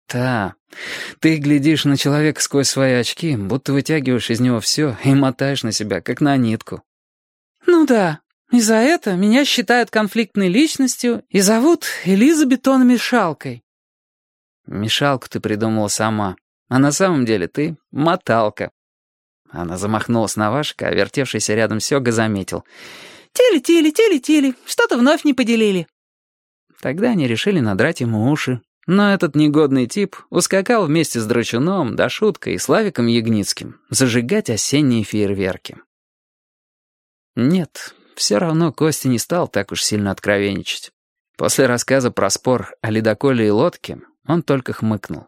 «Та. Ты глядишь на человека сквозь свои очки, будто вытягиваешь из него все и мотаешь на себя, как на нитку». «Ну да, и за это меня считают конфликтной личностью и зовут Элизабетон-мешалкой». «Мешалку ты придумала сама, а на самом деле ты моталка». Она замахнулась на Вашика, а вертевшийся рядом Сёга заметил. «Тили-тили, тили-тили, что-то вновь не поделили». Тогда они решили надрать ему уши. Но этот негодный тип ускакал вместе с Драчуном, Дашуткой и Славиком Ягницким зажигать осенние фейерверки. Нет, все равно Костя не стал так уж сильно откровенничать. После рассказа про спор о ледоколе и лодке он только хмыкнул.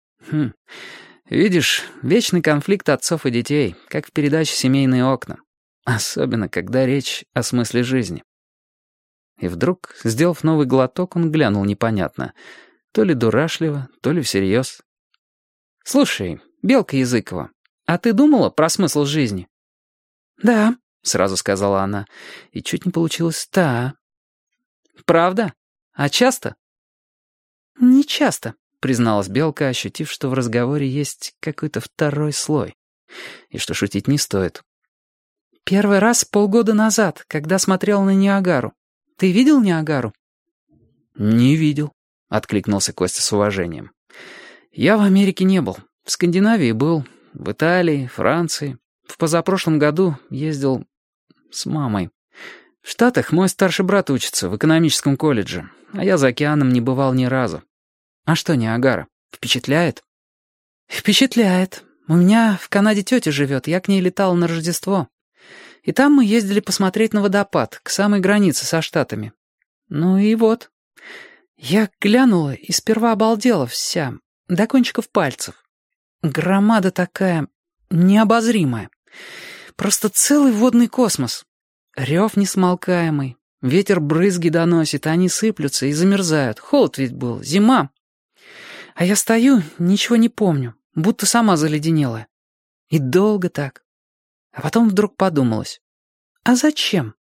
Видишь, вечный конфликт отцов и детей, как в передаче «Семейные окна». Особенно, когда речь о смысле жизни. И вдруг, сделав новый глоток, он глянул непонятно. То ли дурашливо, то ли всерьез. «Слушай, Белка Языкова, а ты думала про смысл жизни?» «Да», — сразу сказала она, и чуть не получилось «та». «Правда? А часто?» «Не часто», — призналась Белка, ощутив, что в разговоре есть какой-то второй слой, и что шутить не стоит. «Первый раз полгода назад, когда смотрел на Ниагару. Ты видел Ниагару?» «Не видел», — откликнулся Костя с уважением. «Я в Америке не был. В Скандинавии был, в Италии, Франции. В позапрошлом году ездил с мамой. В Штатах мой старший брат учится в экономическом колледже, а я за океаном не бывал ни разу. А что Ниагара? Впечатляет?» «Впечатляет. У меня в Канаде тетя живет, я к ней летал на Рождество. И там мы ездили посмотреть на водопад, к самой границе со Штатами. Ну и вот. Я глянула и сперва обалдела вся, до кончиков пальцев. Громада такая необозримая. Просто целый водный космос. Рев несмолкаемый, ветер брызги доносит, а они сыплются и замерзают. Холод ведь был, зима. А я стою, ничего не помню, будто сама заледенелая. И долго так. А потом вдруг подумалось. А зачем?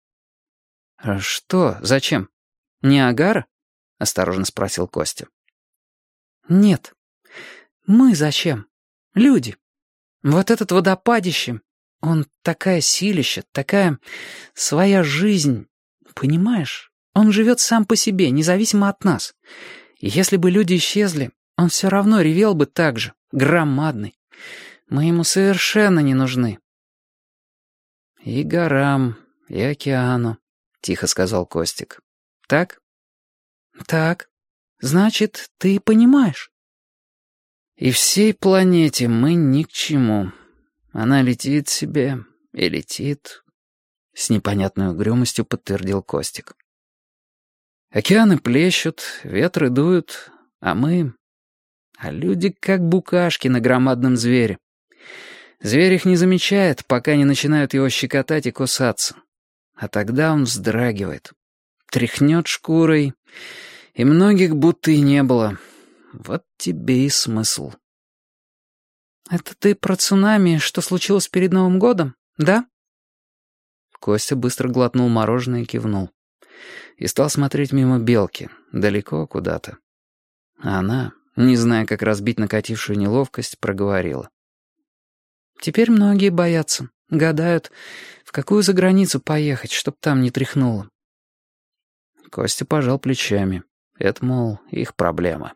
«Что зачем? Ниагара?» — осторожно спросил Костя. «Нет. Мы зачем? Люди. Вот этот водопадище, он такая силища, такая своя жизнь. Понимаешь? Он живет сам по себе, независимо от нас. И если бы люди исчезли, он все равно ревел бы так же, громадный. Мы ему совершенно не нужны». «И горам, и океану», — тихо сказал Костик. «Так?» «Так. Значит, ты понимаешь». «И всей планете мы ни к чему. Она летит себе и летит», — с непонятной угрюмостью подтвердил Костик. «Океаны плещут, ветры дуют, а мы... А люди как букашки на громадном звере. Зверь их не замечает, пока не начинают его щекотать и кусаться. А тогда он вздрагивает, тряхнет шкурой, и многих будто и не было. Вот тебе и смысл». «Это ты про цунами, что случилось перед Новым годом, да?» Костя быстро глотнул мороженое и кивнул. И стал смотреть мимо Белки, далеко куда-то. А она, не зная, как разбить накатившую неловкость, проговорила. «Теперь многие боятся, гадают, в какую заграницу поехать, чтоб там не тряхнуло». Костя пожал плечами. Это, мол, их проблема.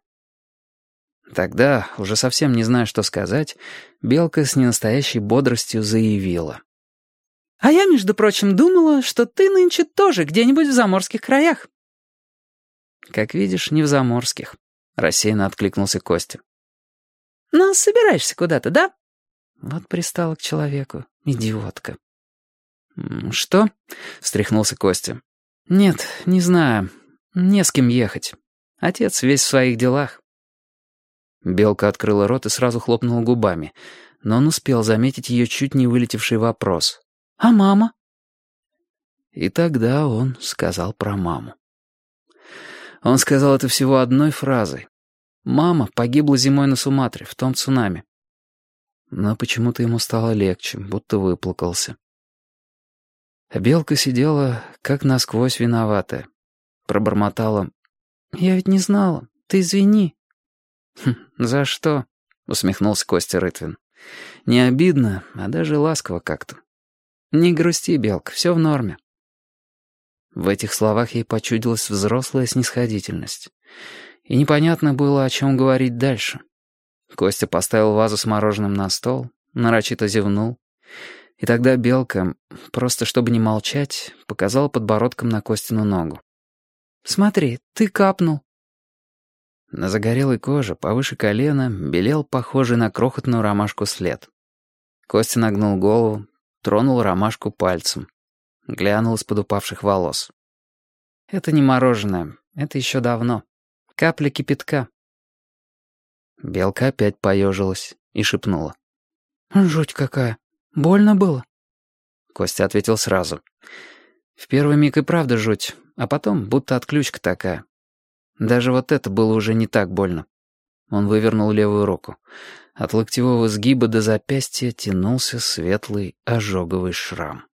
Тогда, уже совсем не зная, что сказать, Белка с ненастоящей бодростью заявила. «А я, между прочим, думала, что ты нынче тоже где-нибудь в заморских краях». «Как видишь, не в заморских», — рассеянно откликнулся Костя. «Но собираешься куда-то, да?» Вот пристала к человеку, идиотка. «Что?» — встряхнулся Костя. «Нет, не знаю. Не с кем ехать. Отец весь в своих делах». Белка открыла рот и сразу хлопнула губами, но он успел заметить ее чуть не вылетевший вопрос. «А мама?» И тогда он сказал про маму. Он сказал это всего одной фразой. Мама погибла зимой на Суматре, в том цунами. Но почему-то ему стало легче, будто выплакался. А Белка сидела, как насквозь виноватая. Пробормотала. «Я ведь не знала. Ты извини». «За что?» — усмехнулся Костя Рытвин. «Не обидно, а даже ласково как-то. Не грусти, Белка, все в норме». В этих словах ей почудилась взрослая снисходительность. И непонятно было, о чем говорить дальше. Костя поставил вазу с мороженым на стол, нарочито зевнул. И тогда Белка, просто чтобы не молчать, показала подбородком на Костину ногу. «Смотри, ты капнул». На загорелой коже, повыше колена, белел похожий на крохотную ромашку след. Костя нагнул голову, тронул ромашку пальцем. Глянул из-под упавших волос. «Это не мороженое, это еще давно. Капля кипятка». Белка опять поежилась и шепнула. «Жуть какая. Больно было?» Костя ответил сразу. «В первый миг и правда жуть, а потом будто отключка такая. Даже вот это было уже не так больно». Он вывернул левую руку. От локтевого сгиба до запястья тянулся светлый ожоговый шрам.